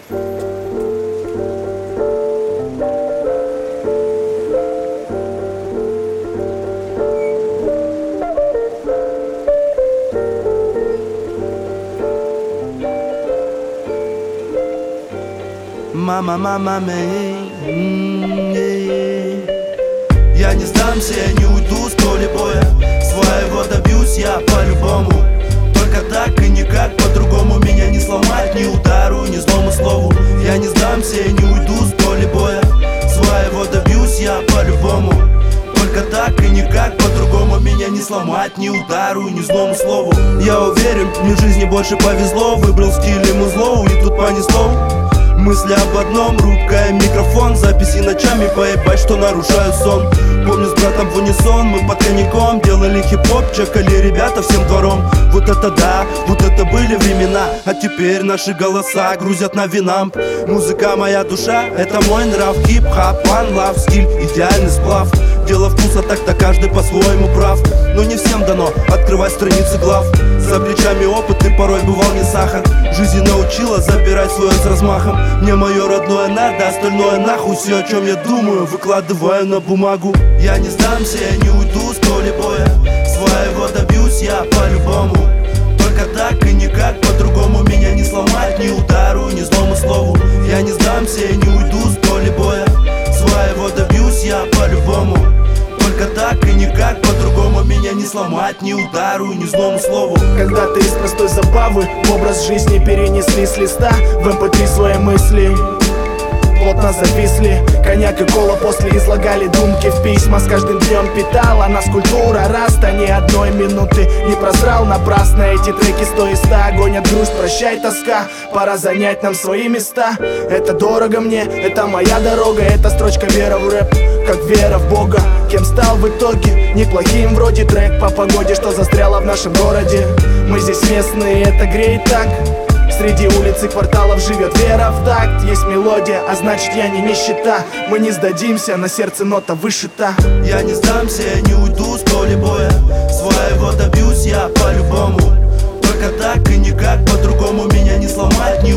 Мама, я не сдамся, я не уйду с поля боя. Своего добьюсь я по-любому. Только так и никак по-другому. Меня не сломать ни удару, ни злому слову. Я не сдамся, я не уйду с поля боя. Своего добьюсь я по-любому. Только так и никак по-другому. Меня не сломать ни удару, ни злому слову. Я уверен, мне в жизни больше повезло. Выбрал стиль и музло, и тут понесло. Мысли об одном, рубкая микрофон. Записи ночами, поебать, что нарушают сон. Помню, с братом в унисон, мы под коньяком делали хип-хоп, чекали ребята всем двором. Вот это да, вот это были времена. А теперь наши голоса грузят на винамп. Музыка моя душа, это мой нрав. Хип-хап, one love, стиль, идеальный сплав. Дело вкуса, так-то каждый по-своему прав. Но не всем дано открывать страницы глав. За плечами опыт и порой бывал не сахар. Жизнь научила забирать свое с размахом. Мне мое родное надо, остальное нахуй. Все, о чем я думаю, выкладываю на бумагу. Я не сдамся, я не уйду с поля боя. Своего добьюсь я по-любому. Только так и никак по-другому. Меня не сломать ни удару, ни злому слову. Я не сдамся, я не уйду с поля боя. Своего добьюсь я по-любому. Только так и никак по-другому. Меня не сломать ни удару, ни злому слову. Когда-то из простой забавы в образ жизни перенесли с листа в MP3 свои мысли. Плотно зависли, коньяк и кола после излагали думки в письма. С каждым днем питала нас культура раста. Ни одной минуты не просрал напрасно. Эти треки 100 из 100 гонят грусть, прощай тоска. Пора занять нам свои места. Это дорого мне, это моя дорога. Это строчка вера в рэп, как вера в Бога. Кем стал в итоге? Неплохим вроде трек по погоде, что застряла в нашем городе. Мы здесь местные, это греет так. Среди улиц и кварталов живет вера в такт. Есть мелодия, а значит я не нищета. Мы не сдадимся, на сердце нота вышита. Я не сдамся, я не уйду с поля боя. Своего добьюсь я по-любому. Только так и никак по-другому. Меня не сломать ни